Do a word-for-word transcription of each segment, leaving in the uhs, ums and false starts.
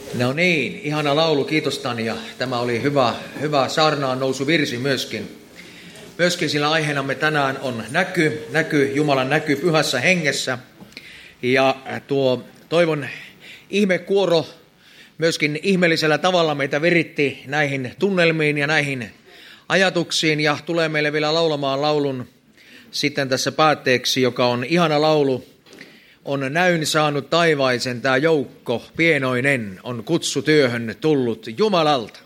No niin, ihana laulu, kiitos Tanja. Tämä oli hyvä, hyvä saarnaan nousu virsi myöskin. Myöskin sillä aiheenamme tänään on näky, näky, Jumalan näky pyhässä hengessä. Ja tuo toivon ihmekuoro myöskin ihmeellisellä tavalla meitä viritti näihin tunnelmiin ja näihin ajatuksiin. Ja tulee meille vielä laulamaan laulun sitten tässä päätteeksi, joka on ihana laulu. On näyn saanut taivaisen tämä joukko, pienoinen, on kutsu työhön tullut Jumalalta.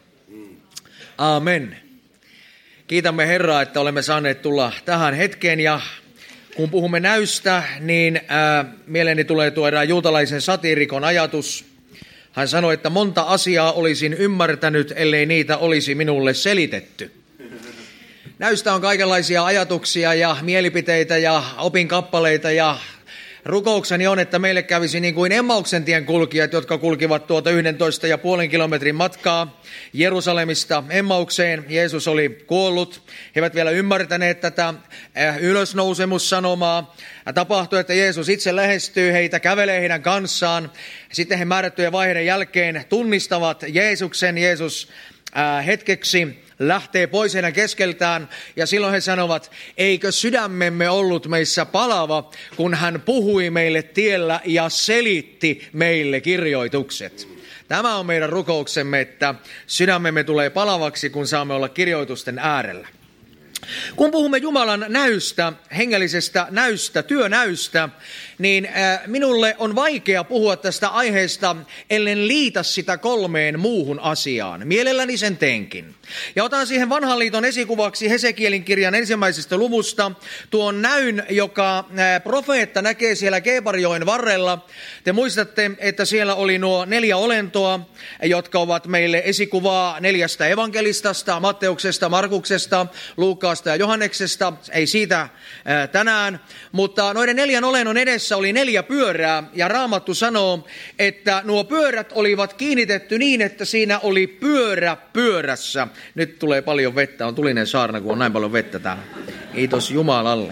Amen. Kiitämme Herraa, että olemme saaneet tulla tähän hetkeen, ja kun puhumme näystä, niin ää, mieleeni tulee tuo erään juutalaisen satiirikon ajatus. Hän sanoi, että monta asiaa olisin ymmärtänyt, ellei niitä olisi minulle selitetty. Näystä on kaikenlaisia ajatuksia ja mielipiteitä ja opinkappaleita, ja rukoukseni on, että meille kävisi niin kuin Emmauksen tien kulkijat, jotka kulkivat tuota yhdentoista ja puolen kilometrin matkaa Jerusalemista Emmaukseen. Jeesus oli kuollut. He eivät vielä ymmärtäneet tätä ylösnousemussanomaa. Tapahtui, että Jeesus itse lähestyy heitä, kävelee heidän kanssaan. Sitten he määrättyjen vaiheiden jälkeen tunnistavat Jeesuksen. Jeesus äh, hetkeksi lähtee pois heidän keskeltään, ja silloin he sanovat, eikö sydämemme ollut meissä palava, kun hän puhui meille tiellä ja selitti meille kirjoitukset. Tämä on meidän rukouksemme, että sydämemme tulee palavaksi, kun saamme olla kirjoitusten äärellä. Kun puhumme Jumalan näystä, hengellisestä näystä, työnäystä, niin minulle on vaikea puhua tästä aiheesta, ellen liitä sitä kolmeen muuhun asiaan. Mielelläni sen teenkin. Ja otan siihen vanhan liiton esikuvaksi Hesekielin kirjan ensimmäisestä luvusta tuon näyn, joka profeetta näkee siellä Keebarjoen varrella. Te muistatte, että siellä oli nuo neljä olentoa, jotka ovat meille esikuvaa neljästä evankelistasta, Matteuksesta, Markuksesta, Luukaasta ja Johanneksesta. Ei siitä tänään, mutta noiden neljän olennon edessä oli neljä pyörää, ja Raamattu sanoo, että nuo pyörät olivat kiinnitetty niin, että siinä oli pyörä pyörässä. Nyt tulee paljon vettä, on tulinen saarna, kun on näin paljon vettä täällä. Kiitos Jumalalle.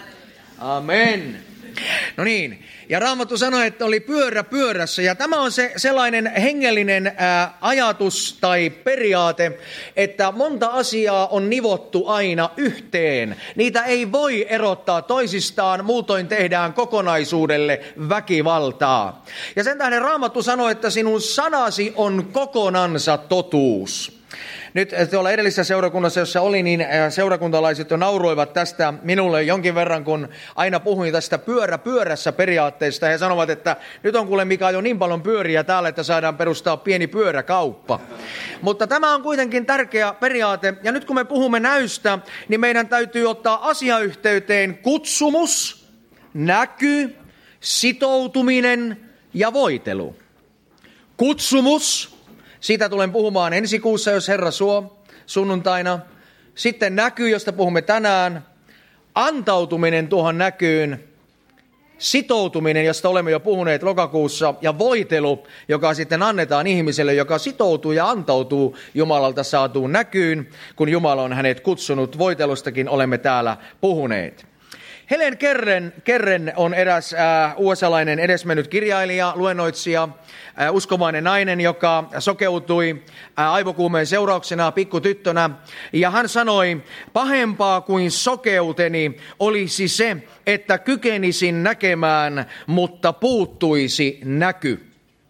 Amen. No niin, ja Raamattu sanoi, että oli pyörä pyörässä, ja tämä on se sellainen hengellinen ää, ajatus tai periaate, että monta asiaa on nivottu aina yhteen. Niitä ei voi erottaa toisistaan, muutoin tehdään kokonaisuudelle väkivaltaa. Ja sen tähden Raamattu sanoi, että sinun sanasi on kokonansa totuus. Nyt tuolla edellisessä seurakunnassa, jossa oli, niin seurakuntalaiset jo nauroivat tästä minulle jonkin verran, kun aina puhuin tästä pyörä pyörässä periaatteesta. He sanovat, että nyt on kuule Mika jo niin paljon pyöriä täällä, että saadaan perustaa pieni pyöräkauppa. Mutta tämä on kuitenkin tärkeä periaate. Ja nyt kun me puhumme näystä, niin meidän täytyy ottaa asiayhteyteen kutsumus, näky, sitoutuminen ja voitelu. Kutsumus. Siitä tulen puhumaan ensi kuussa, jos Herra suo, sunnuntaina. Sitten näky, josta puhumme tänään. Antautuminen tuohon näkyyn. Sitoutuminen, josta olemme jo puhuneet lokakuussa. Ja voitelu, joka sitten annetaan ihmiselle, joka sitoutuu ja antautuu Jumalalta saatuun näkyyn, kun Jumala on hänet kutsunut. Voitelustakin olemme täällä puhuneet. Helen Kerren, Kerren on eräs äh, U S-alainen edesmennyt kirjailija, luennoitsija, äh, uskovainen nainen, joka sokeutui äh, aivokuumeen seurauksena pikkutyttönä. Ja hän sanoi, pahempaa kuin sokeuteni olisi se, että kykenisin näkemään, mutta puuttuisi näky.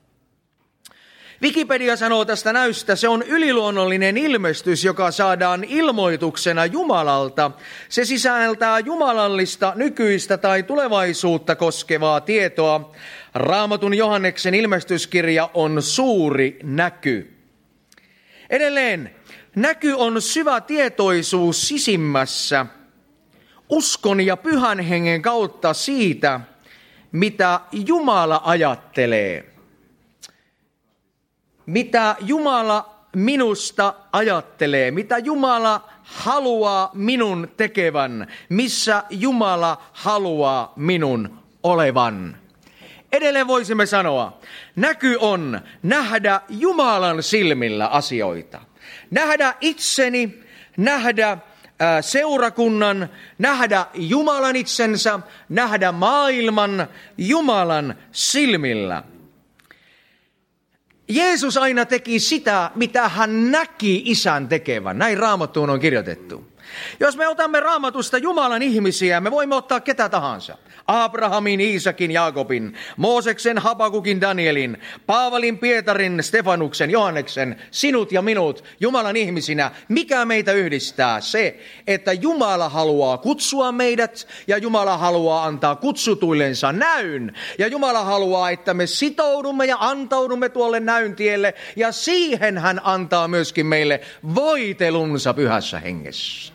Wikipedia sanoo tästä näystä, se on yliluonnollinen ilmestys, joka saadaan ilmoituksena Jumalalta. Se sisältää jumalallista, nykyistä tai tulevaisuutta koskevaa tietoa. Raamatun Johanneksen ilmestyskirja on suuri näky. Edelleen, näky on syvä tietoisuus sisimmässä, uskon ja pyhän hengen kautta siitä, mitä Jumala ajattelee. Mitä Jumala minusta ajattelee, mitä Jumala haluaa minun tekevän, missä Jumala haluaa minun olevan. Edelleen voisimme sanoa, näky on nähdä Jumalan silmillä asioita. Nähdä itseni, nähdä seurakunnan, nähdä Jumalan itsensä, nähdä maailman Jumalan silmillä. Jeesus aina teki sitä, mitä hän näki Isän tekevän. Näin Raamattuun on kirjoitettu. Jos me otamme Raamatusta Jumalan ihmisiä, me voimme ottaa ketä tahansa. Abrahamin, Iisakin, Jaakobin, Mooseksen, Habakukin, Danielin, Paavalin, Pietarin, Stefanuksen, Johanneksen, sinut ja minut Jumalan ihmisinä. Mikä meitä yhdistää? Se, että Jumala haluaa kutsua meidät ja Jumala haluaa antaa kutsutuillensa näyn. Ja Jumala haluaa, että me sitoudumme ja antaudumme tuolle näyn tielle ja siihen hän antaa myöskin meille voitelunsa pyhässä hengessä.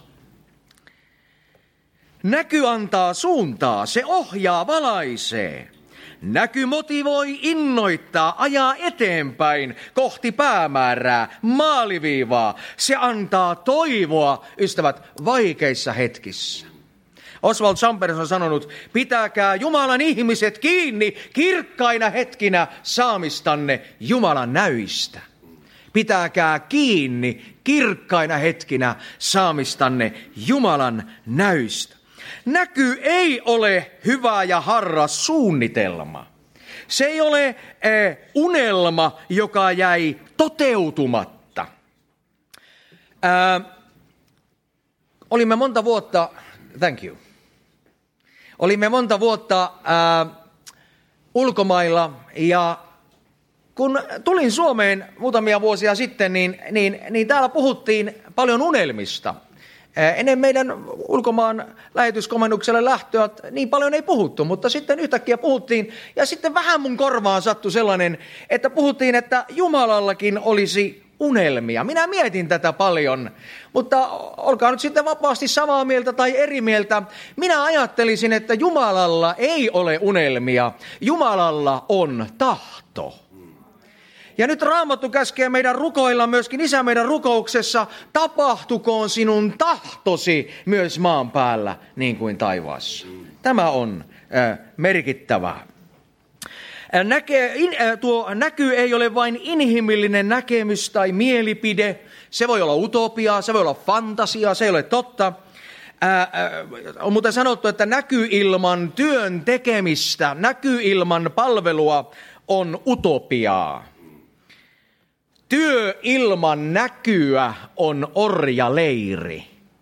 Näky antaa suuntaa, se ohjaa, valaisee. Näky motivoi, innoittaa, ajaa eteenpäin kohti päämäärää, maaliviivaa. Se antaa toivoa, ystävät, vaikeissa hetkissä. Oswald Chambers on sanonut, pitäkää Jumalan ihmiset kiinni kirkkaina hetkinä saamistanne Jumalan näyistä. Pitäkää kiinni kirkkaina hetkinä saamistanne Jumalan näyistä. Näky ei ole hyvä ja harras suunnitelma. Se ei ole eh, unelma, joka jäi toteutumatta. Äh, olimme monta vuotta, thank you. Olimme monta vuotta äh, ulkomailla ja kun tulin Suomeen muutamia vuosia sitten, niin, niin, niin täällä puhuttiin paljon unelmista. Ennen meidän ulkomaan lähetyskomennukselle lähtöä niin paljon ei puhuttu, mutta sitten yhtäkkiä puhuttiin. Ja sitten vähän mun korvaan sattui sellainen, että puhuttiin, että Jumalallakin olisi unelmia. Minä mietin tätä paljon, mutta olkaa nyt sitten vapaasti samaa mieltä tai eri mieltä. Minä ajattelisin, että Jumalalla ei ole unelmia. Jumalalla on tahto. Ja nyt Raamattu käskee meidän rukoilla myöskin, Isä, meidän rukouksessa, tapahtukoon sinun tahtosi myös maan päällä niin kuin taivaassa. Tämä on äh, merkittävää. Näke, in, äh, tuo näky ei ole vain inhimillinen näkemys tai mielipide. Se voi olla utopiaa, se voi olla fantasiaa, se ei ole totta. Äh, äh, on muuten sanottu, että näky ilman työn tekemistä, näky ilman palvelua on utopiaa. Työ ilman näkyä on orjaleiri.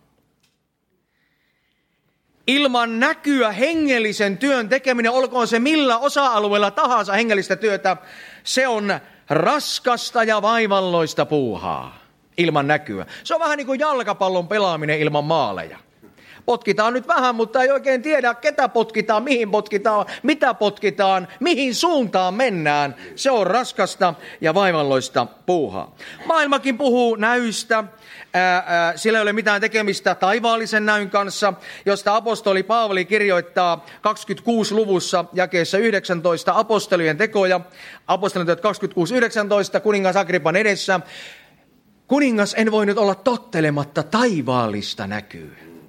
Ilman näkyä hengellisen työn tekeminen, olkoon se millä osa-alueella tahansa hengellistä työtä, se on raskasta ja vaivalloista puuhaa ilman näkyä. Se on vähän niin kuin jalkapallon pelaaminen ilman maaleja. Potkitaan nyt vähän, mutta ei oikein tiedä, ketä potkitaan, mihin potkitaan, mitä potkitaan, mihin suuntaan mennään. Se on raskasta ja vaivalloista puuhaa. Maailmakin puhuu näystä. Ää, ää, sillä ei ole mitään tekemistä taivaallisen näyn kanssa, josta apostoli Paavali kirjoittaa kaksikymmentäkuusi luvussa jakeessa yhdeksäntoista apostolien tekoja. Apostolien teot kaksikymmentäkuusi yhdeksäntoista kuningas Agrippan edessä. Kuningas, en voi nyt olla tottelematta taivaallista näkyä.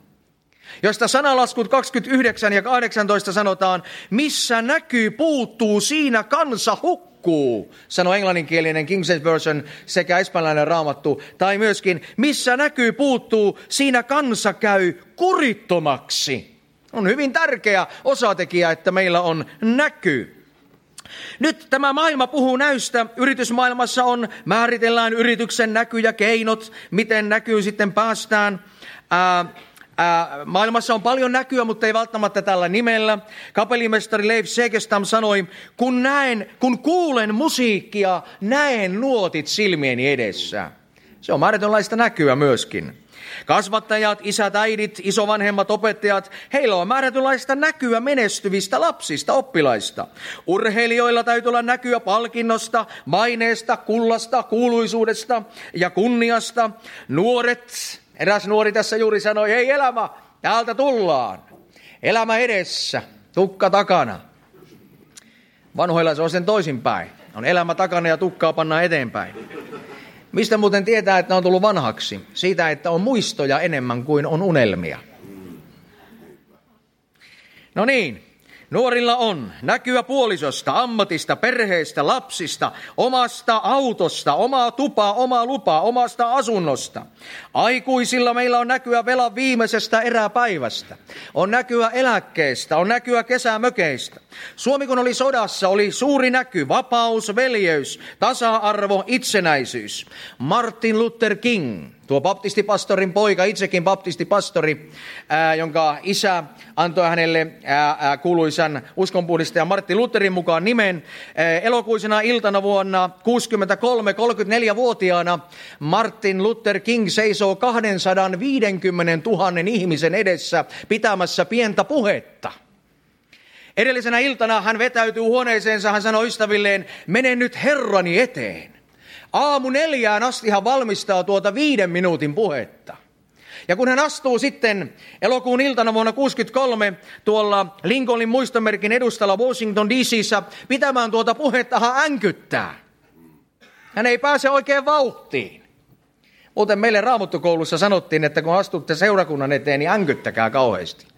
Josta sanalaskut kaksikymmentäyhdeksän ja kahdeksantoista sanotaan, missä näkyy puuttuu, siinä kansa hukkuu, sanoo englanninkielinen King James Version sekä espanjalainen raamattu. Tai myöskin, missä näkyy puuttuu, siinä kansa käy kurittomaksi. On hyvin tärkeä osatekijä, että meillä on näky. Nyt tämä maailma puhuu näystä. Yritysmaailmassa on, määritellään yrityksen näky ja keinot, miten näkyy sitten päästään. Ää, Ää, maailmassa on paljon näkyä, mutta ei välttämättä tällä nimellä. Kapellimestari Leif Segestam sanoi, kun näen, kun kuulen musiikkia, näen nuotit silmieni edessä. Se on määrätynlaista näkyä myöskin. Kasvattajat, isät, äidit, isovanhemmat, opettajat, heillä on määrätynlaista näkyä menestyvistä lapsista, oppilaista. Urheilijoilla täytyy olla näkyä palkinnosta, maineesta, kullasta, kuuluisuudesta ja kunniasta. Nuoret, eräs nuori tässä juuri sanoi, ei elämä, täältä tullaan. Elämä edessä, tukka takana. Vanhoilla se on sen toisinpäin. On elämä takana ja tukkaa pannaan eteenpäin. Mistä muuten tietää, että on tullut vanhaksi? Siitä, että on muistoja enemmän kuin on unelmia. No niin, Nuorilla on näkyä puolisosta, ammatista, perheestä, lapsista, omasta autosta, omaa tupaa, omaa lupaa, omasta asunnosta. Aikuisilla meillä on näkyä velan viimeisestä eräpäivästä. On näkyä eläkkeestä, on näkyä kesämökeistä. Suomi kun oli sodassa, oli suuri näky, vapaus, veljeys, tasa-arvo, itsenäisyys. Martin Luther King, tuo baptistipastorin poika, itsekin baptistipastori, ää, jonka isä antoi hänelle ää, ää, kuuluisan uskonpuhdistaja Martin Lutherin mukaan nimen. Ää, elokuisena iltana vuonna kuusikymmentäkolme, kolmekymmentäneljä-vuotiaana Martin Luther King seisoo kaksisataaviisikymmentätuhatta ihmisen edessä pitämässä pientä puhetta. Edellisenä iltana hän vetäytyy huoneeseensa, hän sanoi ystävilleen, mene nyt Herrani eteen. Aamu neljään asti hän valmistaa tuota viiden minuutin puhetta. Ja kun hän astuu sitten elokuun iltana vuonna kuusikymmentäkolme tuolla Lincolnin muistomerkin edustalla Washington D C:ssä pitämään tuota puhetta, hän änkyttää. Hän ei pääse oikein vauhtiin. Muuten meille Raamattukoulussa sanottiin, että kun astutte seurakunnan eteen, niin änkyttäkää kauheasti.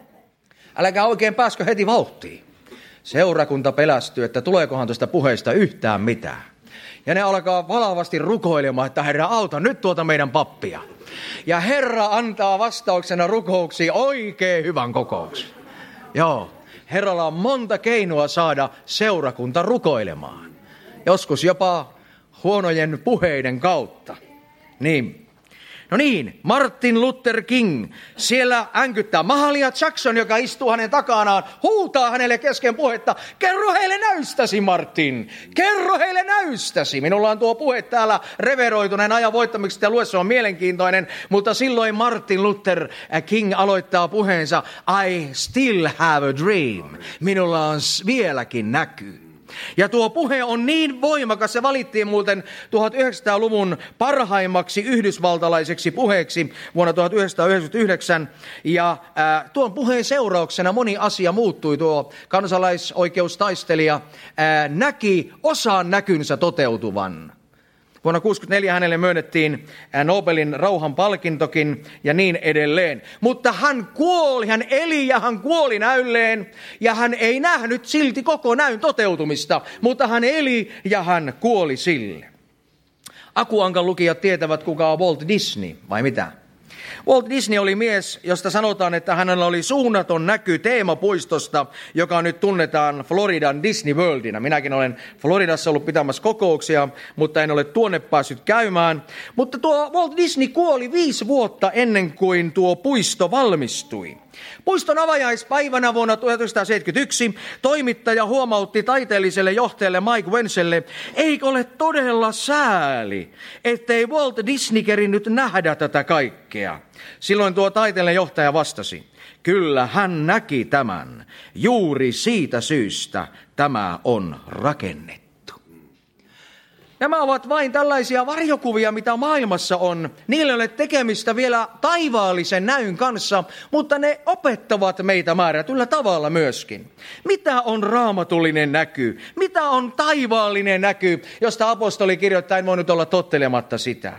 Äläkää oikein pääskö heti vauhtiin. Seurakunta pelästyy, että tuleekohan tuosta puheesta yhtään mitään. Ja ne alkaa valavasti rukoilemaan, että Herra auta nyt tuota meidän pappia. Ja Herra antaa vastauksena rukouksiin oikein hyvän kokouksen. Joo, Herralla on monta keinoa saada seurakunta rukoilemaan. Joskus jopa huonojen puheiden kautta. Niin. No niin, Martin Luther King siellä änkyttää. Mahalia Jackson, joka istuu hänen takanaan, huutaa hänelle kesken puhetta. Kerro heille näystäsi, Martin. Kerro heille näystäsi. Minulla on tuo puhe täällä reveroituneen ajan voittamiksi, että lue se on mielenkiintoinen. Mutta silloin Martin Luther King aloittaa puheensa. I still have a dream. Minulla on vieläkin näky. Ja tuo puhe on niin voimakas, se valittiin muuten tuhatyhdeksänsataaluvun parhaimmaksi yhdysvaltalaiseksi puheeksi vuonna tuhatyhdeksänsataayhdeksänkymmentäyhdeksän. Ja ää, tuon puheen seurauksena moni asia muuttui. Tuo kansalaisoikeustaistelija ää, näki osaan näkynsä toteutuvan. Vuonna tuhatyhdeksänsataakuusikymmentäneljä hänelle myönnettiin Nobelin rauhanpalkintokin ja niin edelleen. Mutta hän kuoli, hän eli ja hän kuoli näylleen ja hän ei nähnyt silti koko näyn toteutumista, mutta hän eli ja hän kuoli sille. Akuankan lukijat tietävät, kuka on Walt Disney vai mitä? Walt Disney oli mies, josta sanotaan, että hänellä oli suunnaton näky teemapuistosta, joka nyt tunnetaan Floridan Disney Worldina. Minäkin olen Floridassa ollut pitämässä kokouksia, mutta en ole tuonne päässyt käymään. Mutta tuo Walt Disney kuoli viisi vuotta ennen kuin tuo puisto valmistui. Puiston avajaispäivänä vuonna tuhatyhdeksänsataaseitsemänkymmentäyksi toimittaja huomautti taiteelliselle johtajalle Mike Wentzelle, eikö ole todella sääli, ettei Walt Disney kerinnyt nähdä tätä kaikkea. Silloin tuo taiteellinen johtaja vastasi, kyllä hän näki tämän, juuri siitä syystä tämä on rakennettu. Nämä ovat vain tällaisia varjokuvia, mitä maailmassa on. Niillä ei ole tekemistä vielä taivaallisen näyn kanssa, mutta ne opettavat meitä määrätyllä tavalla myöskin. Mitä on raamatullinen näky? Mitä on taivaallinen näky, josta apostoli kirjoittaa, en voinut olla tottelematta sitä.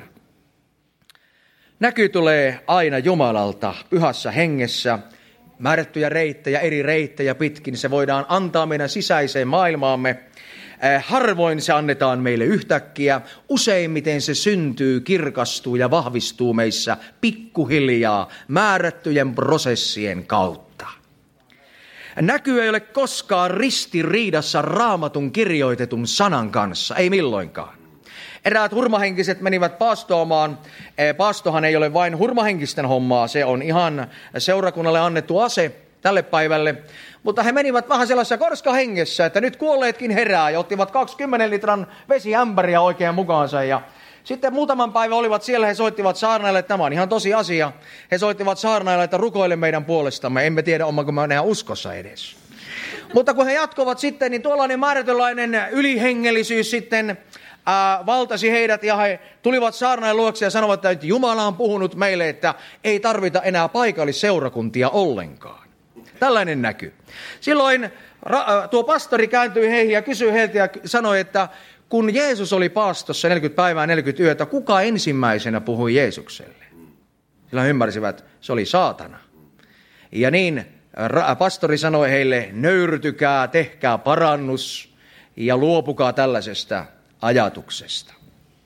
Näky tulee aina Jumalalta pyhässä hengessä. Määrättyjä reittejä, eri reittejä pitkin se voidaan antaa meidän sisäiseen maailmaamme. Harvoin se annetaan meille yhtäkkiä, useimmiten se syntyy, kirkastuu ja vahvistuu meissä pikkuhiljaa määrättyjen prosessien kautta. Näky ei ole koskaan ristiriidassa Raamatun kirjoitetun sanan kanssa, ei milloinkaan. Eräät hurmahenkiset menivät paastoamaan. Paastohan ei ole vain hurmahenkisten hommaa, se on ihan seurakunnalle annettu ase tälle päivälle. Mutta he menivät vähän sellaisessa korskahengessä, että nyt kuolleetkin herää ja ottivat kaksikymmentä litran vesiämpäriä oikein mukaansa. Ja sitten muutaman päivän olivat siellä, he soittivat saarnaille, että tämä on ihan tosi asia. He soittivat saarnaille, että rukoile meidän puolestamme, emme tiedä ommako me enää uskossa edes. Mutta kun he jatkoivat sitten, niin tuollainen määrätynlainen ylihengellisyys sitten ää, valtasi heidät ja he tulivat saarnaille luokse ja sanovat, että Jumala on puhunut meille, että ei tarvita enää paikallisseurakuntia ollenkaan. Tällainen näky. Silloin ra- tuo pastori kääntyi heihin ja kysyi heiltä ja sanoi, että kun Jeesus oli paastossa neljäkymmentä päivää neljäkymmentä yötä, kuka ensimmäisenä puhui Jeesukselle? Silloin ymmärsivät, se oli saatana. Ja niin pastori sanoi heille, nöyrtykää, tehkää parannus ja luopukaa tällaisesta ajatuksesta.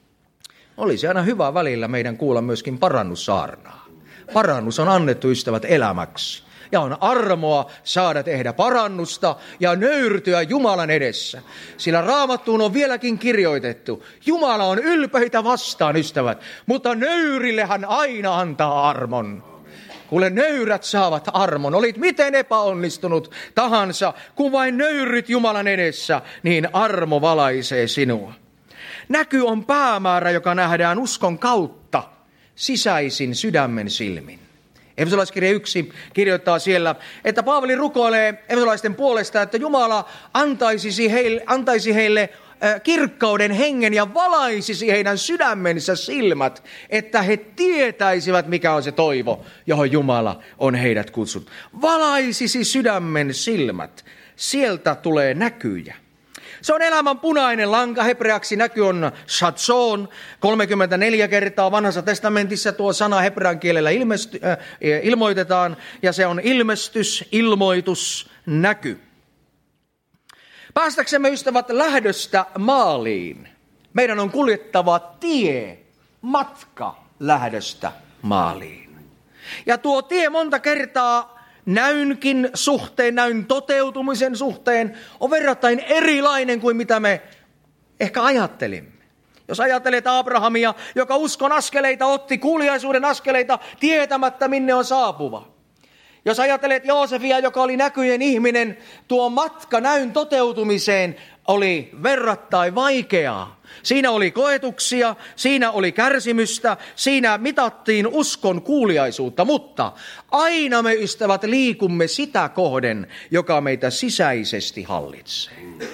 Olisi aina hyvä välillä meidän kuulla myöskin parannussaarnaa. Parannus on annettu, ystävät, elämäksi. Ja on armoa saada tehdä parannusta ja nöyrtyä Jumalan edessä. Sillä Raamattuun on vieläkin kirjoitettu. Jumala on ylpeitä vastaan, ystävät, mutta nöyrille hän aina antaa armon. Kuule, nöyrät saavat armon. Olit miten epäonnistunut tahansa, kun vain nöyryt Jumalan edessä, niin armo valaisee sinua. Näky on päämäärä, joka nähdään uskon kautta sisäisin sydämen silmin. Efesolaiskirja yksi kirjoittaa siellä, että Paavali rukoilee efesolaisten puolesta, että Jumala antaisi heille, antaisi heille kirkkauden hengen ja valaisisi heidän sydämensä silmät, että he tietäisivät, mikä on se toivo, johon Jumala on heidät kutsut. Valaisisi sydämen silmät, sieltä tulee näkyjä. Se on elämän punainen lanka, hebreaksi näky on shatson, kolmekymmentäneljä kertaa vanhassa testamentissa tuo sana hebrean kielellä ilmesty, äh, ilmoitetaan, ja se on ilmestys, ilmoitus, näky. Päästäksemme, ystävät, lähdöstä maaliin, meidän on kuljettava tie, matka lähdöstä maaliin. Ja tuo tie monta kertaa näynkin suhteen, näyn toteutumisen suhteen on verrattain erilainen kuin mitä me ehkä ajattelimme. Jos ajattelet Abrahamia, joka uskon askeleita otti, kuuliaisuuden askeleita, tietämättä minne on saapuva. Jos ajattelet Joosefia, joka oli näkyjen ihminen, tuo matka näyn toteutumiseen oli verrattain vaikeaa. Siinä oli koetuksia, siinä oli kärsimystä, siinä mitattiin uskon kuuliaisuutta, mutta aina me, ystävät, liikumme sitä kohden, joka meitä sisäisesti hallitsee.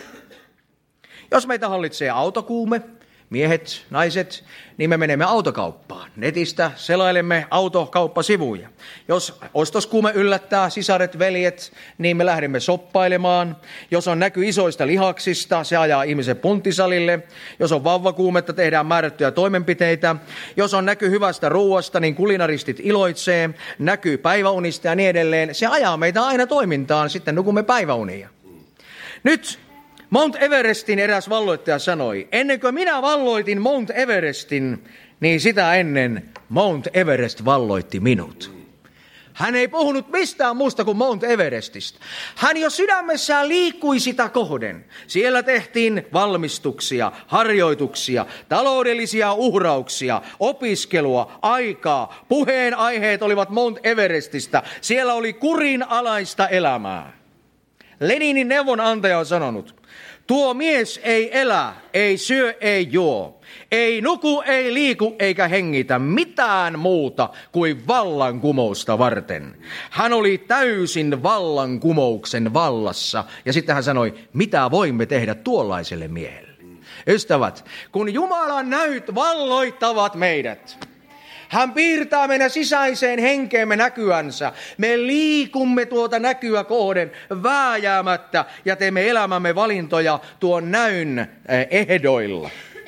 Jos meitä hallitsee autokuume, miehet, naiset, niin me menemme autokauppaan. Netistä selailemme autokauppasivuja. Jos ostoskuume yllättää sisaret, veljet, niin me lähdemme shoppailemaan. Jos on näky isoista lihaksista, se ajaa ihmisen punttisalille. Jos on vauvakuumetta, tehdään määrättyjä toimenpiteitä. Jos on näky hyvästä ruuasta, niin kulinaristit iloitsee. Näky päiväunista ja niin edelleen. Se ajaa meitä aina toimintaan, sitten nukumme päiväunia. Nyt Mount Everestin eräs valloittaja sanoi, ennen kuin minä valloitin Mount Everestin, niin sitä ennen Mount Everest valloitti minut. Hän ei puhunut mistään muusta kuin Mount Everestistä. Hän jo sydämessään liikkui sitä kohden. Siellä tehtiin valmistuksia, harjoituksia, taloudellisia uhrauksia, opiskelua, aikaa. Puheen aiheet olivat Mount Everestistä. Siellä oli kurinalaista elämää. Leninin neuvonantaja on sanonut, tuo mies ei elä, ei syö, ei juo, ei nuku, ei liiku eikä hengitä mitään muuta kuin vallankumousta varten. Hän oli täysin vallankumouksen vallassa ja sitten hän sanoi, mitä voimme tehdä tuollaiselle miehelle. Ystävät, kun Jumalan näyt valloittavat meidät, hän piirtää meidän sisäiseen henkeemme näkyänsä. Me liikumme tuota näkyä kohden vääjäämättä ja teemme elämämme valintoja tuon näyn ehdoilla.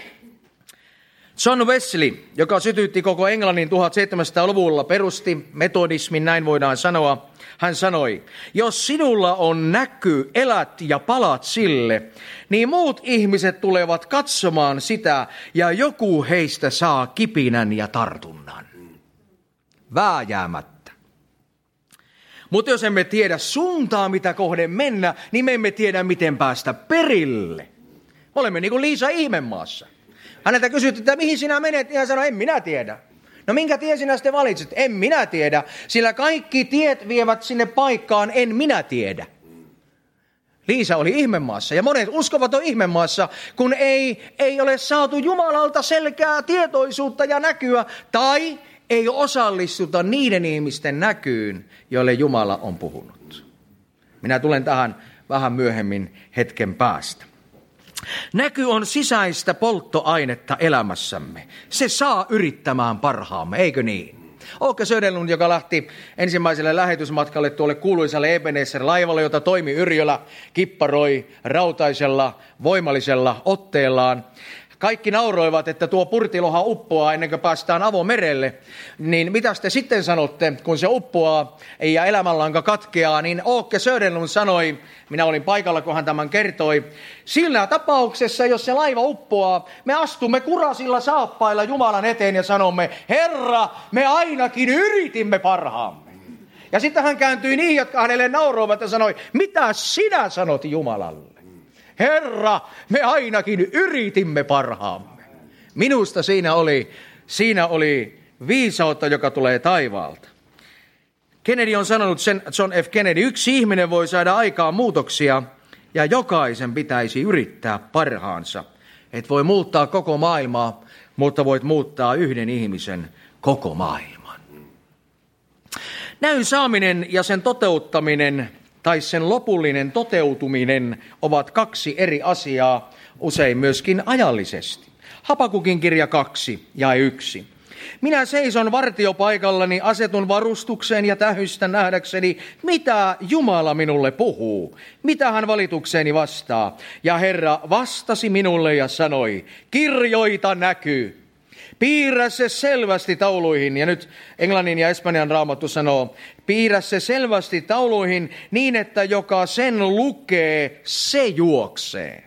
John Wesley, joka sytytti koko Englannin tuhatseitsemänsataaluvulla, perusti metodismin, näin voidaan sanoa. Hän sanoi, jos sinulla on näky, elät ja palat sille, niin muut ihmiset tulevat katsomaan sitä ja joku heistä saa kipinän ja tartunnan. Vääjäämättä. Mutta jos emme tiedä suuntaa, mitä kohden mennä, niin me emme tiedä, miten päästä perille. Me olemme niin kuin Liisa Ihmemaassa. Häneltä kysyttiin, että mihin sinä menet, ja hän sanoi, en minä tiedä. No minkä tie sinä sitten valitset? En minä tiedä, sillä kaikki tiet vievät sinne paikkaan, en minä tiedä. Liisa oli ihmemaassa ja monet uskovat on ihmemaassa, kun ei, ei ole saatu Jumalalta selkeää tietoisuutta ja näkyä, tai ei osallistuta niiden ihmisten näkyyn, joille Jumala on puhunut. Minä tulen tähän vähän myöhemmin hetken päästä. Näky on sisäistä polttoainetta elämässämme. Se saa yrittämään parhaamme, eikö niin? Åke Söderlund, joka lähti ensimmäiselle lähetysmatkalle tuolle kuuluisalle Ebenezer-laivalle, jota toimi Yrjölä, kipparoi rautaisella, voimallisella otteellaan. Kaikki nauroivat, että tuo purtiloha uppoaa ennen kuin päästään avomerelle. Niin mitä te sitten sanotte, kun se uppoaa ja elämänlanka katkeaa, niin Åke Söderlund sanoi, minä olin paikalla, kun hän tämän kertoi, sillä tapauksessa, jos se laiva uppoaa, me astumme kurasilla saappailla Jumalan eteen ja sanomme, Herra, me ainakin yritimme parhaamme. Ja sitten hän kääntyi niihin, jotka hänelle nauroivat ja sanoi, mitä sinä sanot Jumalalle? Herra, me ainakin yritimme parhaamme. Minusta siinä oli, siinä oli viisautta, joka tulee taivaalta. Kennedy on sanonut sen, John F. Kennedy, yksi ihminen voi saada aikaan muutoksia ja jokaisen pitäisi yrittää parhaansa. Et voi muuttaa koko maailmaa, mutta voit muuttaa yhden ihmisen koko maailman. Näyn saaminen ja sen toteuttaminen tai sen lopullinen toteutuminen ovat kaksi eri asiaa, usein myöskin ajallisesti. Habakukin kirja kaksi ja yksi. Minä seison vartiopaikallani, asetun varustukseen ja tähystän nähdäkseni, mitä Jumala minulle puhuu, mitä hän valitukseeni vastaa. Ja Herra vastasi minulle ja sanoi, kirjoita näkyy. Piirrä se selvästi tauluihin, ja nyt englannin ja espanjan raamattu sanoo, piirrä se selvästi tauluihin niin, että joka sen lukee, se juoksee.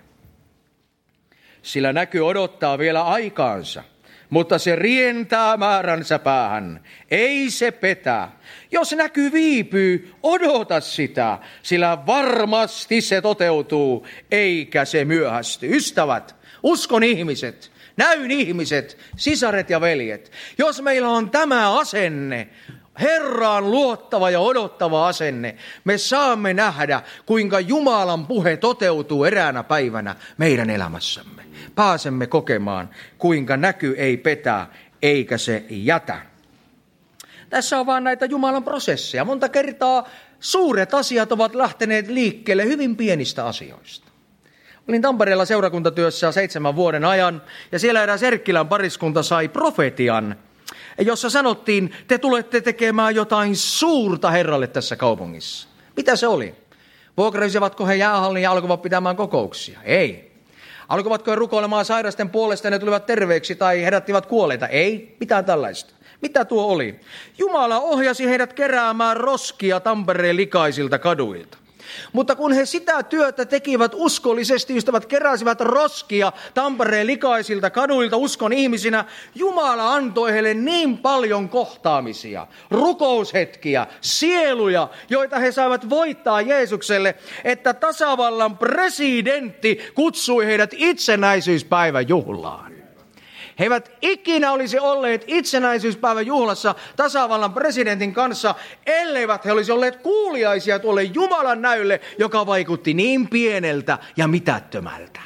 Sillä näky odottaa vielä aikaansa, mutta se rientää määränsä päähän, ei se petä. Jos näky viipyy, odota sitä, sillä varmasti se toteutuu, eikä se myöhästy. Ystävät, uskon ihmiset, näyn ihmiset, sisaret ja veljet, jos meillä on tämä asenne, Herraan luottava ja odottava asenne, me saamme nähdä, kuinka Jumalan puhe toteutuu eräänä päivänä meidän elämässämme. Pääsemme kokemaan, kuinka näky ei petä eikä se jätä. Tässä on vain näitä Jumalan prosesseja. Monta kertaa suuret asiat ovat lähteneet liikkeelle hyvin pienistä asioista. Olin Tampereella seurakuntatyössä seitsemän vuoden ajan, ja siellä eräs Erkkilän pariskunta sai profetian, jossa sanottiin, te tulette tekemään jotain suurta Herralle tässä kaupungissa. Mitä se oli? Vuokrasivatko he jäähallin ja alkoivat pitämään kokouksia? Ei. Alkoivatko he rukoilemaan sairasten puolesta ja ne tulivat terveeksi tai herättivät kuolleita? Ei, mitään tällaista. Mitä tuo oli? Jumala ohjasi heidät keräämään roskia Tampereen likaisilta kaduilta. Mutta kun he sitä työtä tekivät uskollisesti, ystävät keräsivät roskia Tampereen likaisilta kaduilta uskon ihmisinä, Jumala antoi heille niin paljon kohtaamisia, rukoushetkiä, sieluja, joita he saivat voittaa Jeesukselle, että tasavallan presidentti kutsui heidät itsenäisyyspäivän juhlaan. He eivät ikinä olisi olleet itsenäisyyspäivän juhlassa tasavallan presidentin kanssa, elleivät he olisi olleet kuuliaisia tuolle Jumalan näylle, joka vaikutti niin pieneltä ja mitättömältä.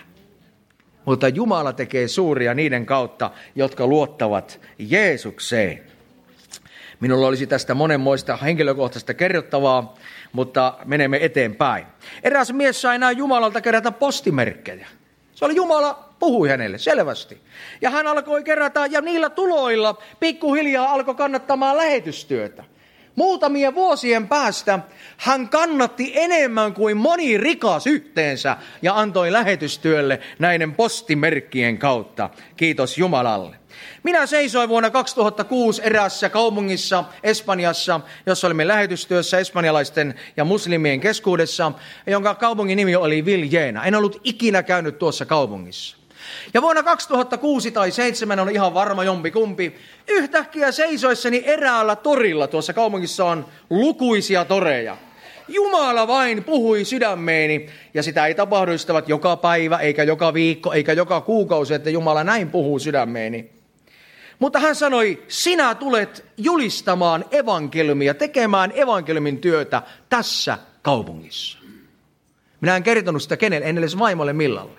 Mutta Jumala tekee suuria niiden kautta, jotka luottavat Jeesukseen. Minulla olisi tästä monenmoista henkilökohtaista kerrottavaa, mutta menemme eteenpäin. Eräs mies sai näin Jumalalta kerätä postimerkkejä. Se oli Jumala, puhui hänelle selvästi. Ja hän alkoi kerätä, ja niillä tuloilla pikkuhiljaa alkoi kannattamaan lähetystyötä. Muutamien vuosien päästä hän kannatti enemmän kuin moni rikas yhteensä ja antoi lähetystyölle näiden postimerkkien kautta. Kiitos Jumalalle. Minä seisoin vuonna kaksituhattakuusi eräässä kaupungissa Espanjassa, jossa olimme lähetystyössä espanjalaisten ja muslimien keskuudessa, jonka kaupungin nimi oli Villena. En ollut ikinä käynyt tuossa kaupungissa. Ja vuonna kaksituhattakuusi tai kaksituhattaseitsemän, on ihan varma jompikumpi, yhtäkkiä seisoissani eräällä torilla, tuossa kaupungissa on lukuisia toreja. Jumala vain puhui sydämeeni, ja sitä ei tapahdu, ystävät, joka päivä, eikä joka viikko, eikä joka kuukausi, että Jumala näin puhuu sydämeeni. Mutta hän sanoi, sinä tulet julistamaan evankeliumia, tekemään evankeliumin työtä tässä kaupungissa. Minä en kertonut sitä kenelle, en edes vaimolle millalle.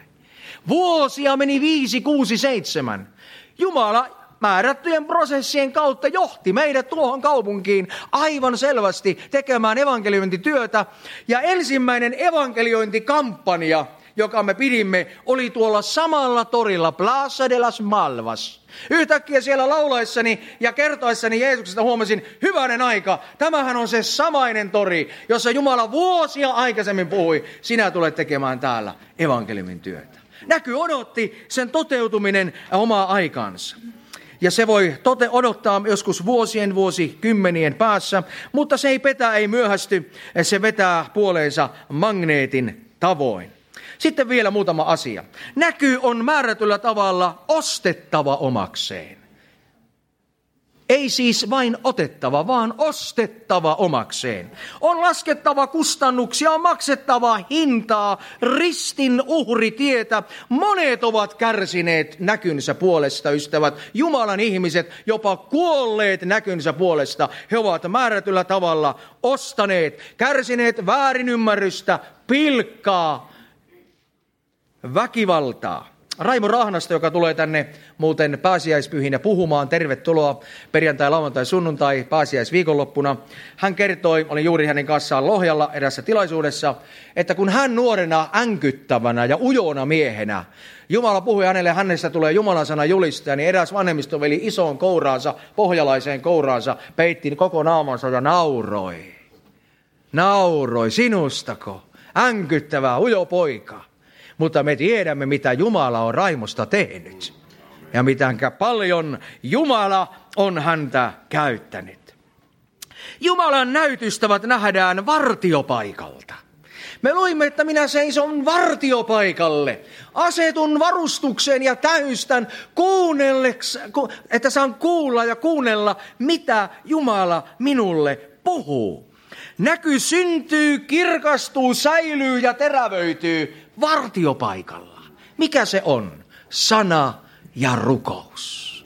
Vuosia meni viisi, kuusi, seitsemän. Jumala määrättyjen prosessien kautta johti meidät tuohon kaupunkiin aivan selvästi tekemään evankeliointityötä. Ja ensimmäinen evankeliointikampanja, joka me pidimme, oli tuolla samalla torilla, Plaza de las Malvas. Yhtäkkiä siellä laulaessani ja kertoessani Jeesuksesta huomasin, hyvänen aika, tämähän on se samainen tori, jossa Jumala vuosia aikaisemmin puhui, sinä tulet tekemään täällä evankeliumin työtä. Näky odotti sen toteutuminen omaa aikansa. Ja se voi tote odottaa joskus vuosien, vuosikymmenien päässä, mutta se ei petä, ei myöhästy, se vetää puoleensa magneetin tavoin. Sitten vielä muutama asia. Näky on määrätyllä tavalla ostettava omakseen. Ei siis vain otettava, vaan ostettava omakseen. On laskettava kustannuksia, on maksettava hintaa, ristin uhritietä. Monet ovat kärsineet näkynsä puolesta, ystävät. Jumalan ihmiset, jopa kuolleet näkynsä puolesta. He ovat määrätyllä tavalla ostaneet, kärsineet väärinymmärrystä, pilkkaa, väkivaltaa. Raimo Rahnasta, joka tulee tänne muuten pääsiäispyhinä puhumaan, tervetuloa perjantai, lauantai, sunnuntai, pääsiäisviikonloppuna. Hän kertoi, olin juuri hänen kanssaan Lohjalla erässä tilaisuudessa, että kun hän nuorena änkyttävänä ja ujona miehenä, Jumala puhui hänelle, hänestä tulee Jumalan sana julistaja, niin eräs vanhemmisto veli isoon kouraansa, pohjalaiseen kouraansa, peitti koko naamansa ja nauroi. Nauroi, sinustako, änkyttävä ujo poika. Mutta me tiedämme, mitä Jumala on Raimosta tehnyt. Ja mitenkä paljon Jumala on häntä käyttänyt. Jumalan näytystävät nähdään vartiopaikalta. Me luimme, että minä seison vartiopaikalle. Asetun varustukseen ja täystän kuunnelleksi, että saan kuulla ja kuunnella, mitä Jumala minulle puhuu. Näky syntyy, kirkastuu, säilyy ja terävöityy vartiopaikalla. Mikä se on? Sana ja rukous.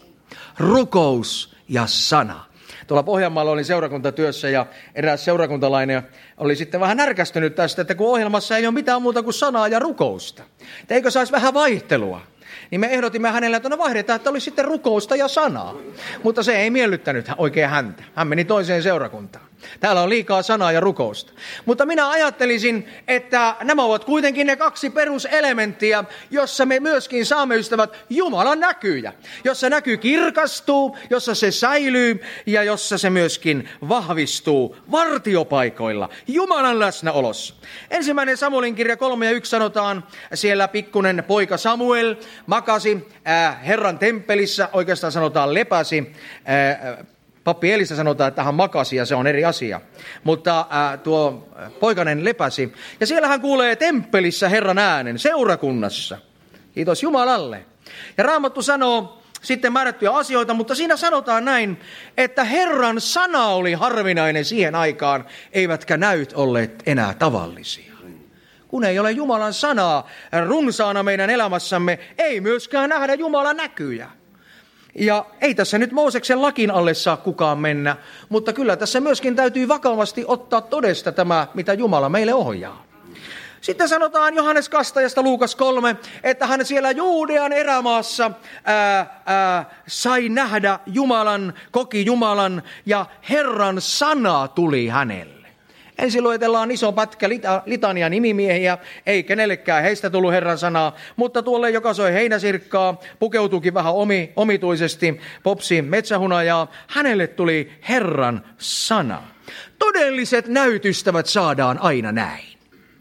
Rukous ja sana. Tuolla Pohjanmaalla olin seurakuntatyössä ja eräs seurakuntalainen oli sitten vähän närkästynyt tästä, että kun ohjelmassa ei ole mitään muuta kuin sanaa ja rukousta. Että eikö saisi vähän vaihtelua? Niin me ehdotimme hänelle, että no vaihdetaan, että olisi sitten rukousta ja sanaa. Mutta se ei miellyttänyt oikein häntä. Hän meni toiseen seurakuntaan. Täällä on liikaa sanaa ja rukousta. Mutta minä ajattelisin, että nämä ovat kuitenkin ne kaksi peruselementtiä, jossa me myöskin saamme, ystävät, Jumalan näkyjä. Jossa näky kirkastuu, jossa se säilyy ja jossa se myöskin vahvistuu vartiopaikoilla, Jumalan läsnäolossa. Ensimmäinen Samuelin kirja kolme ja yksi sanotaan, siellä pikkunen poika Samuel makasi äh, Herran temppelissä, oikeastaan sanotaan lepäsi, äh, Pappi Elistä sanotaan, että hän makasi ja se on eri asia. Mutta ää, tuo poikainen lepäsi. Ja siellä hän kuulee temppelissä Herran äänen, seurakunnassa. Kiitos Jumalalle. Ja Raamattu sanoo sitten määrättyjä asioita, mutta siinä sanotaan näin, että Herran sana oli harvinainen siihen aikaan, eivätkä näyt olleet enää tavallisia. Kun ei ole Jumalan sanaa runsaana meidän elämässämme, ei myöskään nähdä Jumalan näkyjä. Ja ei tässä nyt Mooseksen lakin alle saa kukaan mennä, mutta kyllä tässä myöskin täytyy vakavasti ottaa todesta tämä, mitä Jumala meille ohjaa. Sitten sanotaan Johannes Kastajasta Luukas kolme, että hän siellä Juudean erämaassa ää, ää, sai nähdä Jumalan, koki Jumalan ja Herran sana tuli hänelle. Ensin luetellaan iso pätkä lita, litania nimimiehiä, ei kenellekään heistä tullut Herran sanaa, mutta tuolle, joka soi heinäsirkkaa, pukeutuukin vähän omi, omituisesti, popsi metsähunajaa, hänelle tuli Herran sana. Todelliset näytystävät saadaan aina näin.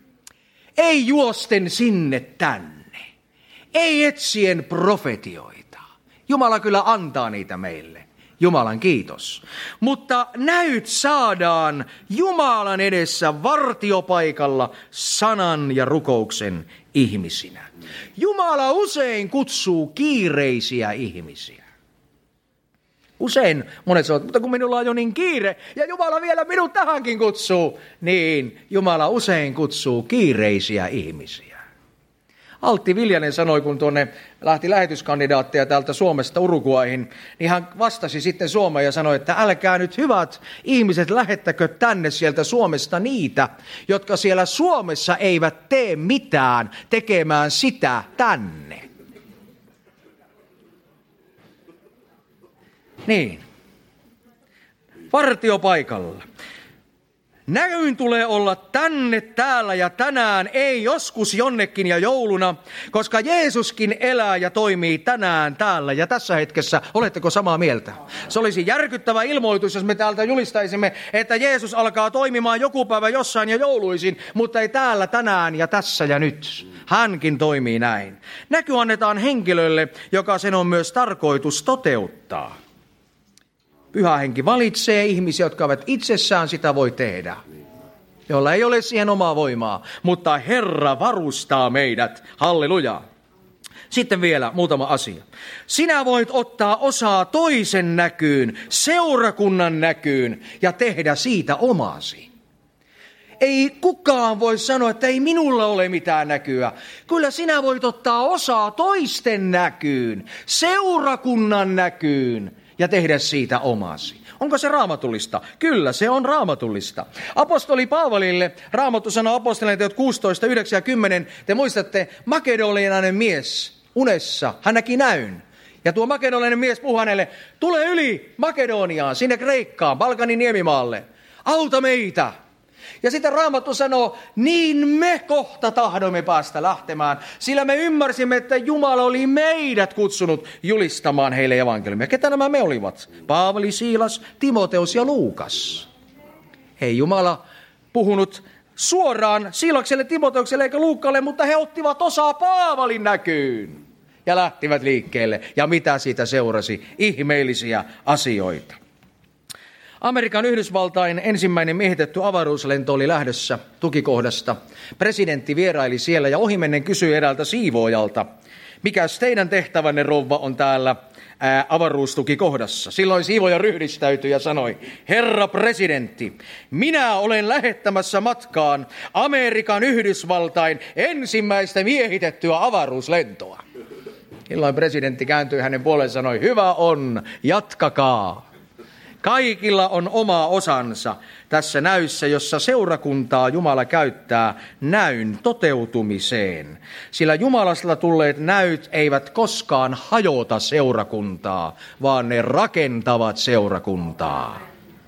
Ei juosten sinne tänne, ei etsien profetioita. Jumala kyllä antaa niitä meille. Jumalan kiitos. Mutta näyt saadaan Jumalan edessä vartiopaikalla sanan ja rukouksen ihmisinä. Jumala usein kutsuu kiireisiä ihmisiä. Usein monet sanovat, mutta kun minulla on jo niin kiire ja Jumala vielä minut tähänkin kutsuu, niin Jumala usein kutsuu kiireisiä ihmisiä. Altti Viljanen sanoi, kun tuonne lähti lähetyskandidaatteja täältä Suomesta Uruguayhin, niin hän vastasi sitten Suomeen ja sanoi, että älkää nyt hyvät ihmiset lähettäkö tänne sieltä Suomesta niitä, jotka siellä Suomessa eivät tee mitään tekemään sitä tänne. Niin. Vartiopaikalla. Näyn tulee olla tänne, täällä ja tänään, ei joskus jonnekin ja jouluna, koska Jeesuskin elää ja toimii tänään, täällä ja tässä hetkessä. Oletteko samaa mieltä? Se olisi järkyttävä ilmoitus, jos me täältä julistaisimme, että Jeesus alkaa toimimaan joku päivä jossain ja jouluisin, mutta ei täällä, tänään ja tässä ja nyt. Hänkin toimii näin. Näky annetaan henkilölle, joka sen on myös tarkoitus toteuttaa. Pyhä Henki valitsee ihmisiä, jotka ovat itsessään sitä voi tehdä, jolla ei ole siihen omaa voimaa, mutta Herra varustaa meidät. Halleluja. Sitten vielä muutama asia. Sinä voit ottaa osaa toisen näkyyn, seurakunnan näkyyn ja tehdä siitä omasi. Ei kukaan voi sanoa, että ei minulla ole mitään näkyä. Kyllä sinä voit ottaa osaa toisten näkyyn, seurakunnan näkyyn ja tehdä siitä omasi. Onko se raamatullista? Kyllä, se on raamatullista. Apostoli Paavalille, Raamattu sanoo apostolien teot kuusitoista, yhdeksän ja kymmenen, te muistatte, makedonialainen mies unessa, hän näki näyn. Ja tuo makedonialainen mies puhui hänelle, tule yli Makedoniaan, sinne Kreikkaan, Balkanin niemimaalle, auta meitä. Ja sitten Raamattu sanoo, niin me kohta tahdoimme päästä lähtemään, sillä me ymmärsimme, että Jumala oli meidät kutsunut julistamaan heille evankeliumia. Ketä nämä me olivat? Paavali, Siilas, Timoteus ja Luukas. Ei Jumala puhunut suoraan Siilakselle, Timoteukselle eikä Luukalle, mutta he ottivat osaa Paavalin näkyyn ja lähtivät liikkeelle. Ja mitä siitä seurasi? Ihmeellisiä asioita. Amerikan Yhdysvaltain ensimmäinen miehitetty avaruuslento oli lähdössä tukikohdasta. Presidentti vieraili siellä ja ohimennen kysyi eräältä siivoojalta, mikäs teidän tehtävänne rouva on täällä ää, avaruustukikohdassa. Silloin siivooja ryhdistäytyi ja sanoi, herra presidentti, minä olen lähettämässä matkaan Amerikan Yhdysvaltain ensimmäistä miehitettyä avaruuslentoa. Silloin presidentti kääntyi hänen puoleen ja sanoi, hyvä on, jatkakaa. Kaikilla on oma osansa tässä näyssä, jossa seurakuntaa Jumala käyttää näyn toteutumiseen. Sillä Jumalasta tulleet näyt eivät koskaan hajota seurakuntaa, vaan ne rakentavat seurakuntaa.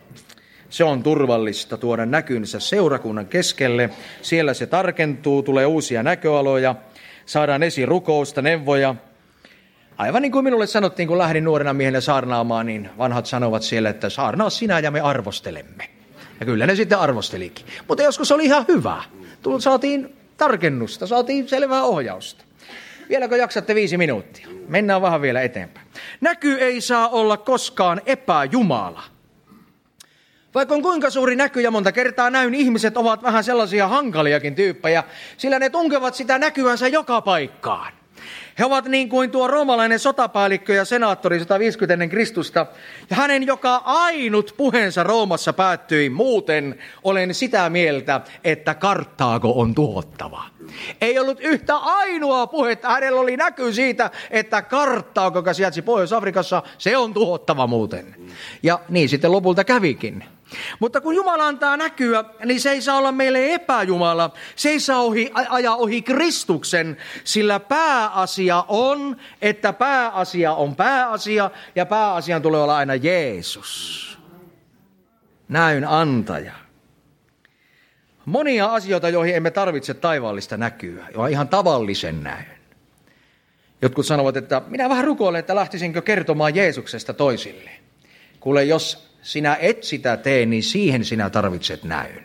Se on turvallista tuoda näkynsä seurakunnan keskelle. Siellä se tarkentuu, tulee uusia näköaloja, saadaan esiin rukousta, neuvoja. Aivan niin kuin minulle sanottiin, kun lähdin nuorena miehenä saarnaamaan, niin vanhat sanovat siellä, että saarnaa sinä ja me arvostelemme. Ja kyllä ne sitten arvostelikin. Mutta joskus oli ihan hyvä. Tullut, saatiin tarkennusta, saatiin selvää ohjausta. Vieläkö jaksatte viisi minuuttia? Mennään vähän vielä eteenpäin. Näky ei saa olla koskaan epäjumala. Vaikka on kuinka suuri näky ja monta kertaa näyn, ihmiset ovat vähän sellaisia hankaliakin tyyppejä, sillä ne tunkevat sitä näkyvänsä joka paikkaan. He ovat niin kuin tuo roomalainen sotapäällikkö ja senaattori sata viisikymmentä ennen Kristusta. Ja hänen joka ainut puheensa Roomassa päättyi, muuten olen sitä mieltä, että Karthago on tuhottava. Ei ollut yhtä ainoa puhetta, hänellä oli näky siitä, että Karthago, joka sijaitsi Pohjois-Afrikassa, se on tuhottava muuten. Ja niin sitten lopulta kävikin. Mutta kun Jumala antaa näkyä, niin se ei saa olla meille epäjumala. Se ei saa ohi, ajaa ohi Kristuksen, sillä pääasia on, että pääasia on pääasia ja pääasian tulee olla aina Jeesus. Näyn antaja. Monia asioita, joihin emme tarvitse taivaallista näkyä, vaan ihan tavallisen näyn. Jotkut sanovat, että minä vähän rukoilen, että lähtisinkö kertomaan Jeesuksesta toisille. Kuule, jos sinä et sitä tee, niin siihen sinä tarvitset näyn.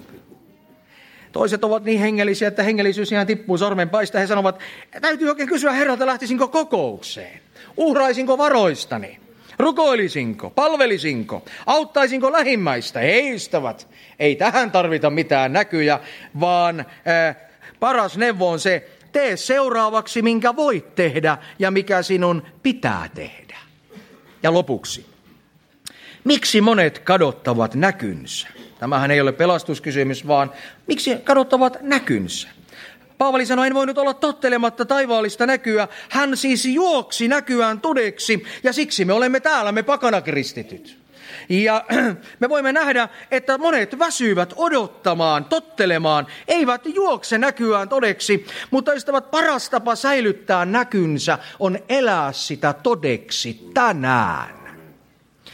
Toiset ovat niin hengellisiä, että hengellisyys ihan tippuu sormenpäistä. He sanovat, täytyy oikein kysyä Herralta, lähtisinko kokoukseen? Uhraisinko varoistani? Rukoilisinko? Palvelisinko? Auttaisinko lähimmäistä? Ei ystävät, ei tähän tarvita mitään näkyjä, vaan äh, paras neuvo on se, tee seuraavaksi, minkä voit tehdä ja mikä sinun pitää tehdä. Ja lopuksi. Miksi monet kadottavat näkynsä? Tämähän ei ole pelastuskysymys, vaan miksi kadottavat näkynsä? Paavali sanoi, en voinut olla tottelematta taivaallista näkyä. Hän siis juoksi näkyään todeksi ja siksi me olemme täällä, me pakanakristityt. Ja me voimme nähdä, että monet väsyvät odottamaan, tottelemaan, eivät juokse näkyään todeksi, mutta ystävät, paras tapa säilyttää näkynsä on elää sitä todeksi tänään.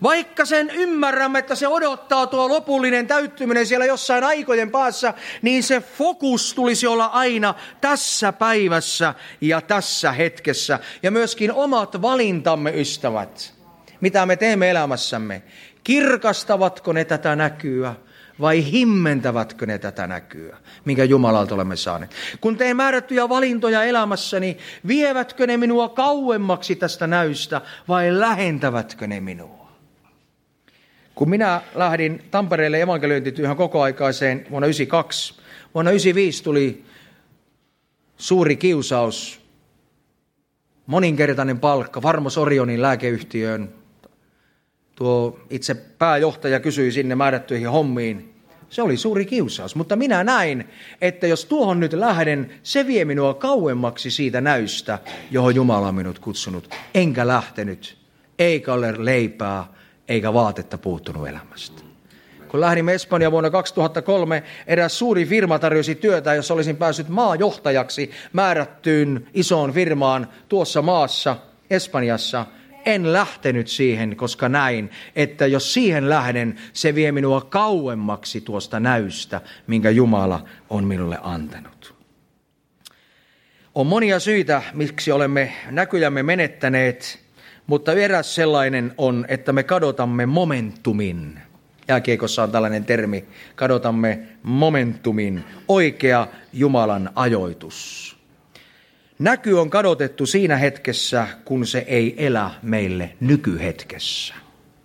Vaikka sen ymmärrämme, että se odottaa tuo lopullinen täyttyminen siellä jossain aikojen päässä, niin se fokus tulisi olla aina tässä päivässä ja tässä hetkessä. Ja myöskin omat valintamme, ystävät, mitä me teemme elämässämme. Kirkastavatko ne tätä näkyä vai himmentävätkö ne tätä näkyä, minkä Jumalalta olemme saaneet? Kun teen määrättyjä valintoja elämässäni, vievätkö ne minua kauemmaksi tästä näystä vai lähentävätkö ne minua? Kun minä lähdin Tampereelle evankeliointityöhön kokoaikaiseen vuonna yhdeksänkymmentäkaksi, vuonna yhdeksänkymmentäviisi tuli suuri kiusaus, moninkertainen palkka Varmos Orionin lääkeyhtiöön. Tuo itse pääjohtaja kysyi sinne määrättyihin hommiin. Se oli suuri kiusaus, mutta minä näin, että jos tuohon nyt lähden, se vie minua kauemmaksi siitä näystä, johon Jumala on minut kutsunut. Enkä lähtenyt, eikä ole leipää, eikä vaatetta puuttunut elämästä. Kun lähdimme Espanjaan vuonna kaksituhattakolme, eräs suuri firma tarjosi työtä, jos olisin päässyt maajohtajaksi määrättyyn isoon firmaan tuossa maassa, Espanjassa. En lähtenyt siihen, koska näin, että jos siihen lähden, se vie minua kauemmaksi tuosta näystä, minkä Jumala on minulle antanut. On monia syitä, miksi olemme näkyjämme menettäneet, mutta eräs sellainen on, että me kadotamme momentumin. Jääkiekossa on tällainen termi, kadotamme momentumin, oikea Jumalan ajoitus. Näky on kadotettu siinä hetkessä, kun se ei elä meille nykyhetkessä.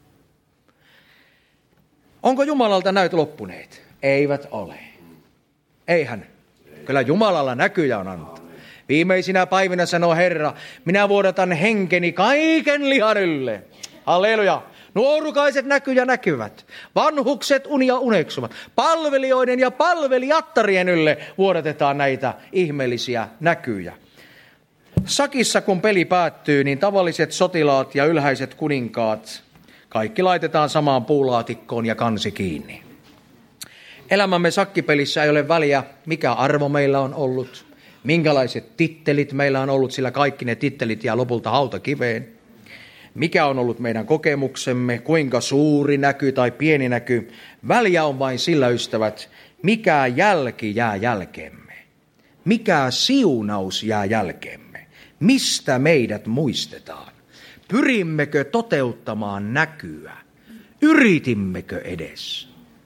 Onko Jumalalta näyt loppuneet? Eivät ole. Eihän. Kyllä Jumalalla näkyjä on antaa. Viimeisinä päivinä sanoo Herra, minä vuodatan henkeni kaiken lihan ylle. Halleluja. Nuorukaiset näkyjä näkyvät. Vanhukset unia uneksuvat. Palvelijoiden ja palvelijattarien ylle vuodatetaan näitä ihmeellisiä näkyjä. Sakissa kun peli päättyy, niin tavalliset sotilaat ja ylhäiset kuninkaat, kaikki laitetaan samaan puulaatikkoon ja kansi kiinni. Elämämme sakkipelissä ei ole väliä, mikä arvo meillä on ollut, minkälaiset tittelit meillä on ollut, sillä kaikki ne tittelit jää lopulta hautakiveen. Mikä on ollut meidän kokemuksemme, kuinka suuri näky tai pieni näky. Väliä on vain sillä, ystävät, mikä jälki jää jälkeemme. Mikä siunaus jää jälkeemme. Mistä meidät muistetaan? Pyrimmekö toteuttamaan näkyä? Yritimmekö edes?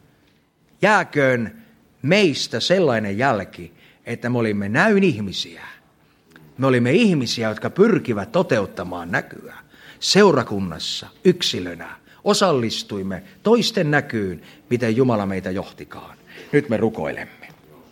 Jääköön meistä sellainen jälki, että me olimme näyn ihmisiä. Me olimme ihmisiä, jotka pyrkivät toteuttamaan näkyä. Seurakunnassa, yksilönä, osallistuimme toisten näkyyn, miten Jumala meitä johtikaan. Nyt me rukoilemme.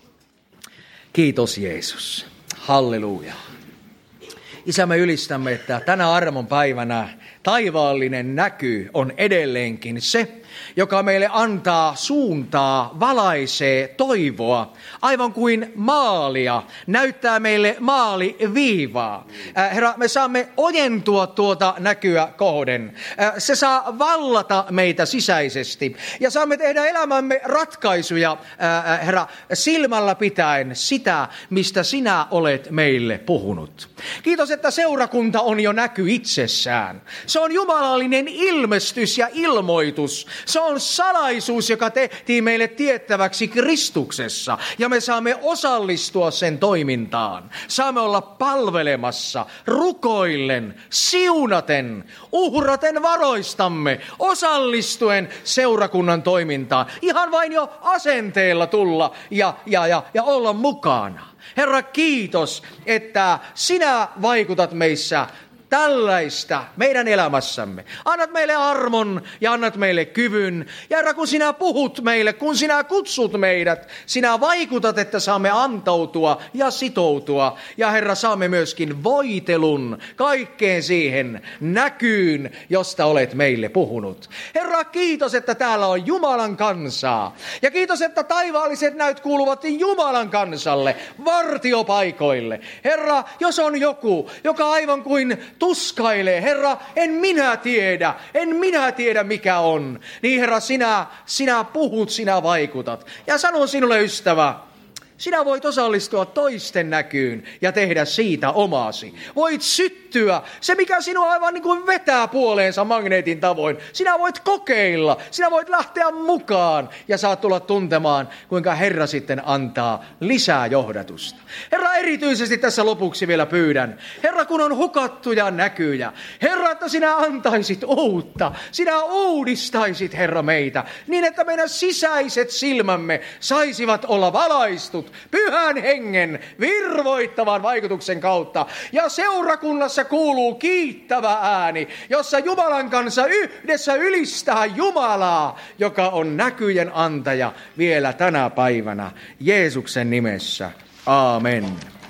Kiitos Jeesus. Halleluja. Isä, me ylistämme, että tänä armon päivänä taivaallinen näky on edelleenkin se, joka meille antaa suuntaa, valaisee toivoa, aivan kuin maalia, näyttää meille maaliviivaa. Äh, Herra, me saamme ojentua tuota näkyä kohden. Äh, se saa vallata meitä sisäisesti ja saamme tehdä elämämme ratkaisuja, äh, Herra, silmällä pitäen sitä, mistä sinä olet meille puhunut. Kiitos, että seurakunta on jo näky itsessään. Se on jumalallinen ilmestys ja ilmoitus. Se on salaisuus, joka tehtiin meille tiettäväksi Kristuksessa, ja me saamme osallistua sen toimintaan. Saamme olla palvelemassa, rukoillen, siunaten, uhraten varoistamme, osallistuen seurakunnan toimintaan. Ihan vain jo asenteella tulla ja, ja, ja, ja olla mukana. Herra, kiitos, että sinä vaikutat meissä tällaista meidän elämässämme. Annat meille armon ja annat meille kyvyn. Ja Herra, kun sinä puhut meille, kun sinä kutsut meidät, sinä vaikutat, että saamme antautua ja sitoutua. Ja Herra, saamme myöskin voitelun kaikkeen siihen näkyyn, josta olet meille puhunut. Herra, kiitos, että täällä on Jumalan kansaa. Ja kiitos, että taivaalliset näyt kuuluvat Jumalan kansalle, vartiopaikoille. Herra, jos on joku, joka aivan kuin tuskailee, Herra, en minä tiedä, en minä tiedä mikä on. Niin Herra, sinä, sinä puhut, sinä vaikutat. Ja sanon sinulle, ystävä, Sinä voit osallistua toisten näkyyn ja tehdä siitä omasi. Voit syttyä. Se, mikä sinua aivan niin kuin vetää puoleensa magneetin tavoin. Sinä voit kokeilla. Sinä voit lähteä mukaan ja saat tulla tuntemaan, kuinka Herra sitten antaa lisää johdatusta. Herra, erityisesti tässä lopuksi vielä pyydän. Herra, kun on hukattuja näkyjä. Herra, että sinä antaisit uutta. Sinä uudistaisit, Herra, meitä. Niin, että meidän sisäiset silmämme saisivat olla valaistut Pyhän Hengen virvoittavan vaikutuksen kautta. Ja seurakunnassa kuuluu kiittävä ääni, jossa Jumalan kanssa yhdessä ylistää Jumalaa, joka on näkyjen antaja vielä tänä päivänä. Jeesuksen nimessä. Aamen.